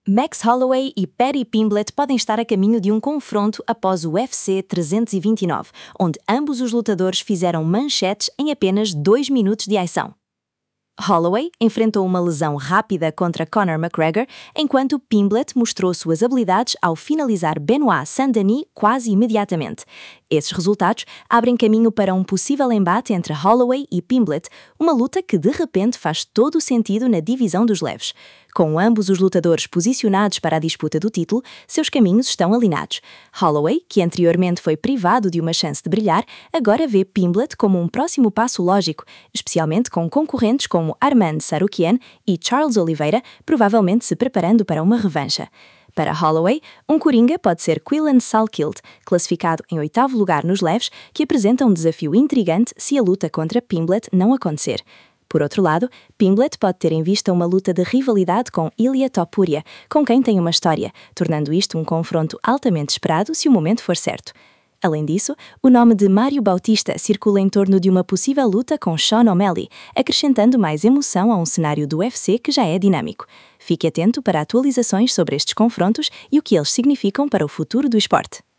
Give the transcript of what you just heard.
Max Holloway e Paddy Pimblett podem estar a caminho de um confronto após o UFC 329, onde ambos os lutadores fizeram manchetes em apenas 2 minutos de ação. Holloway enfrentou uma lesão rápida contra Conor McGregor, enquanto Pimblett mostrou suas habilidades ao finalizar Benoit Saint-Denis quase imediatamente. Esses resultados abrem caminho para um possível embate entre Holloway e Pimblett, uma luta que de repente faz todo o sentido na divisão dos leves. Com ambos os lutadores posicionados para a disputa do título, seus caminhos estão alinhados. Holloway, que anteriormente foi privado de uma chance de brilhar, agora vê Pimblett como um próximo passo lógico, especialmente com concorrentes como Arman Tsarukyan e Charles Oliveira, provavelmente se preparando para uma revancha. Para Holloway, um coringa pode ser Quillan Salkild, classificado em 8º lugar nos leves, que apresenta um desafio intrigante se a luta contra Pimblett não acontecer. Por outro lado, Pimblett pode ter em vista uma luta de rivalidade com Ilia Topuria, com quem tem uma história, tornando isto um confronto altamente esperado se o momento for certo. Além disso, o nome de Mário Bautista circula em torno de uma possível luta com Sean O'Malley, acrescentando mais emoção a um cenário do UFC que já é dinâmico. Fique atento para atualizações sobre estes confrontos e o que eles significam para o futuro do esporte.